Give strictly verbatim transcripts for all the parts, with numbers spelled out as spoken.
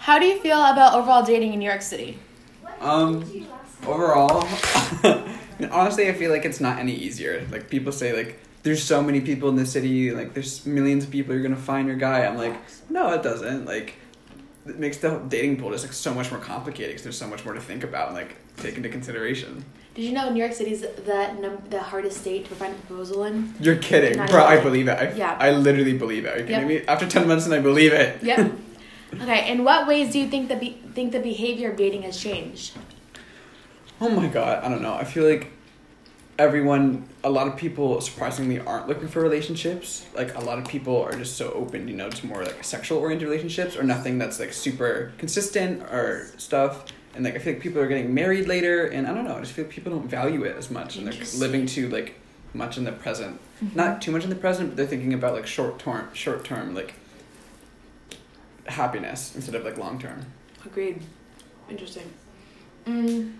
How do you feel about overall dating in New York City? Um, overall, honestly, I feel like it's not any easier. Like, people say, like, there's so many people in the city, like, there's millions of people, you're gonna find your guy. I'm like, no, it doesn't. Like, it makes the dating pool just, like, so much more complicated because there's so much more to think about and, like, take into consideration. Did you know New York City's the num- the hardest state to find a proposal in? You're kidding. Not Bro, I even. believe it. I, Yeah. I literally believe it. Are you kidding Yep. me? After ten months and I believe it. Yep. Okay, in what ways do you think the be- think the behavior of dating has changed? Oh my god, I don't know. I feel like everyone, a lot of people surprisingly aren't looking for relationships. Like, a lot of people are just so open, you know, to more like sexual oriented relationships or nothing that's like super consistent or stuff. And like, I feel like people are getting married later, and I don't know, I just feel like people don't value it as much, and they're living too like much in the present. Mm-hmm. Not too much in the present, but they're thinking about like short term, short term like happiness instead of like long term. Agreed. Interesting. Mm.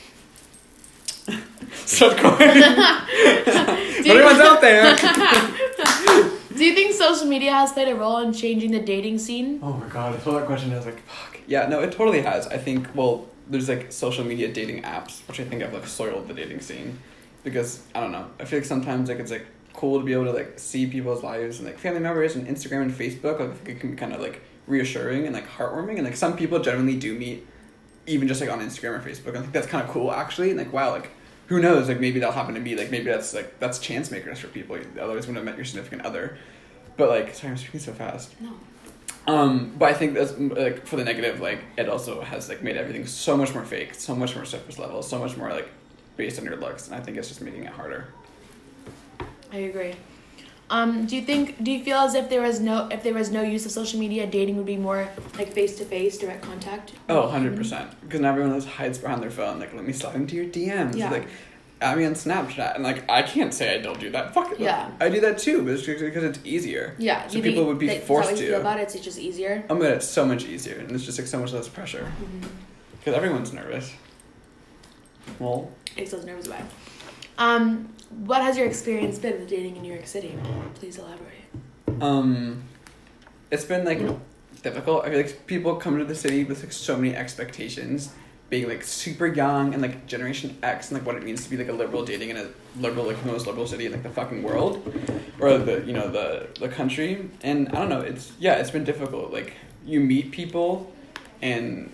Stop going. Everyone's out there. Do you think social media has played a role in changing the dating scene? Oh my god, I saw that question and I was like, fuck. Yeah, no, it totally has. I think, well, there's like social media dating apps, which I think have like soiled the dating scene. Because, I don't know, I feel like sometimes like it's like cool to be able to like see people's lives and like family members and Instagram and Facebook. Like, I think it can be kind of like reassuring and like heartwarming. And like some people genuinely do meet even just like on Instagram or Facebook. I think that's kind of cool actually. And like, wow, like who knows, like maybe that'll happen to be like, maybe that's like, that's chance makers for people. Otherwise wouldn't have met your significant other. But like, sorry, I'm speaking so fast. No. Um, but I think that's like for the negative, like it also has like made everything so much more fake, so much more surface level, so much more like based on your looks, and I think it's just making it harder. I agree. Um, do you think? Do you feel as if there was no, if there was no use of social media, dating would be more like face to face, direct contact? Oh, one hundred percent. Because now everyone just hides behind their phone. Like, let me slide into your D Ms. Yeah. Like, add me on Snapchat, and like I can't say I don't do that. Fuck it. Yeah. I do that too, but it's just because it's easier. Yeah. So people would be that, forced is that what you to. feel about it? It's just easier. Oh my god, it's so much easier, and it's just like so much less pressure. Because mm-hmm. everyone's nervous. Well. Makes us nervous about it. Um, what has your experience been with dating in New York City? Please elaborate. Um, it's been like difficult. I feel like people come to the city with like so many expectations, being like super young and like Generation X and like what it means to be like a liberal dating in a liberal, like the most liberal city in like the fucking world, or the you know the the country. And I don't know. It's yeah, it's been difficult. Like you meet people, and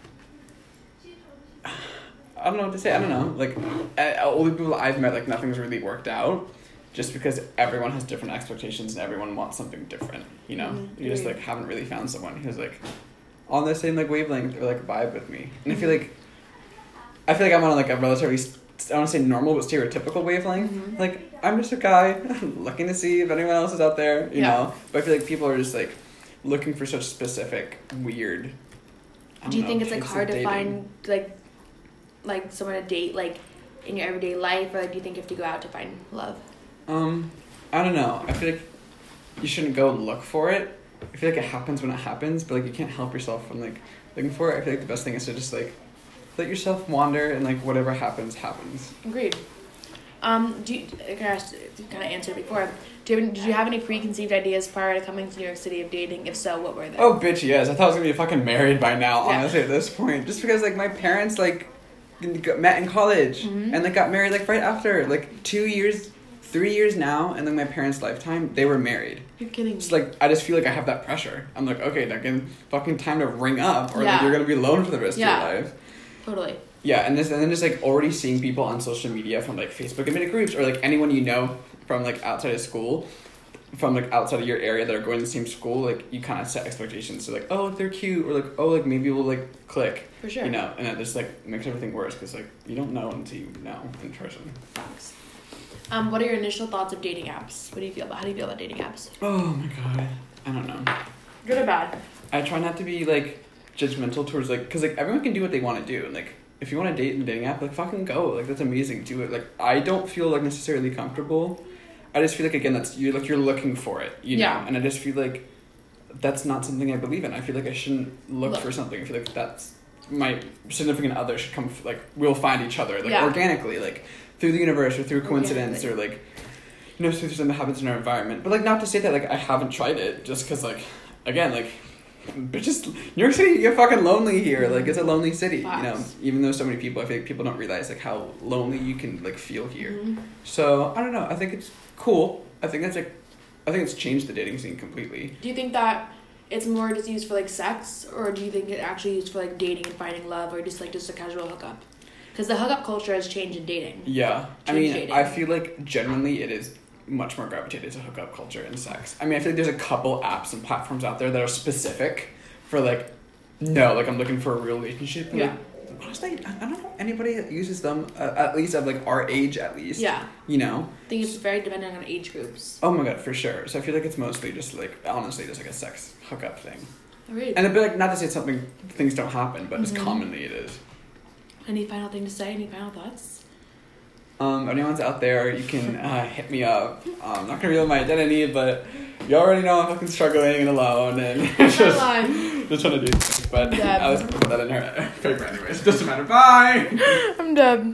I don't know what to say. I don't know. Like, all the people I've met, like, nothing's really worked out just because everyone has different expectations and everyone wants something different, you know? Mm-hmm. You just, like, haven't really found someone who's, like, on the same, like, wavelength or, like, vibe with me. And I feel like, I feel like I'm on, like, a relatively, I don't want to say normal, but stereotypical wavelength. Mm-hmm. Like, I'm just a guy looking to see if anyone else is out there, you yeah. know? But I feel like people are just, like, looking for such specific, weird, Do you know, think it's, like, hard to dating. find, like, like someone to date like in your everyday life, or like, do you think you have to go out to find love? Um, I don't know. I feel like you shouldn't go look for it. I feel like it happens when it happens, but like you can't help yourself from like looking for it. I feel like the best thing is to just like let yourself wander and like whatever happens happens. Agreed. Um, do you, I kind of answered before. Do you have, did you have any preconceived ideas prior to coming to New York City of dating? If so, what were they? Oh, bitch, yes. I thought I was gonna be fucking married by now. Yeah. Honestly, at this point, just because like my parents like. met in college mm-hmm. and like got married like right after like two years three years now and then my parents' lifetime they were married. You're kidding me. It's like I just feel like I have that pressure. I'm like, okay, now again fucking time to ring up or yeah. like you're gonna be alone for the rest yeah. of your life. Totally. Yeah, and this and then just like already seeing people on social media from like Facebook admitted groups or like anyone you know from like outside of school, from like outside of your area that are going to the same school, like you kind of set expectations. So like, oh, they're cute, or like, oh, like maybe we'll like click. For sure. You know, and it just like makes everything worse because like you don't know until you know in person. Thanks. Um, what are your initial thoughts of dating apps? What do you feel about? How do you feel about dating apps? Oh my god, I don't know. Good or bad? I try not to be like judgmental towards like, cause like everyone can do what they want to do, and like if you want to date in a dating app, like fucking go, like that's amazing, do it. Like I don't feel like necessarily comfortable. I just feel like again that's you like you're looking for it, you know, yeah. and I just feel like that's not something I believe in. I feel like I shouldn't look, look. for something. I feel like that's my significant other should come like we'll find each other like yeah. organically, like through the universe or through coincidence or like you know through something that happens in our environment. But like not to say that like I haven't tried it just because like again like but just New York City, you get fucking lonely here. Like it's a lonely city, Facts. you know. Even though so many people, I feel like people don't realize like how lonely you can like feel here. Mhm. So I don't know. I think it's cool. I think it's like, I think it's changed the dating scene completely. Do you think that it's more just used for like sex, or do you think it actually used for like dating and finding love, or just like just a casual hookup? Because the hookup culture has changed in dating. Yeah, I Change mean, dating. I feel like genuinely it is much more gravitated to hookup culture and sex. I mean, I feel like there's a couple apps and platforms out there that are specific for like, no, like I'm looking for a real relationship. But, Yeah. Like, honestly, I I don't know anybody that uses them, uh, at least of like our age at least. Yeah. You know? I think it's very dependent on age groups. Oh my god, for sure. So I feel like it's mostly just like, honestly, just like a sex hookup thing. Agreed. And a bit like, not to say it's something, things don't happen, but Mhm. just commonly it is. Any final thing to say? Any final thoughts? Um, if anyone's out there, you can uh, hit me up. Um, I'm not gonna reveal my identity, but you already know I'm fucking struggling and alone and just, Line. just trying to do things. But Yeah. I was gonna put that in her paper anyways. Doesn't matter. Bye! I'm dead.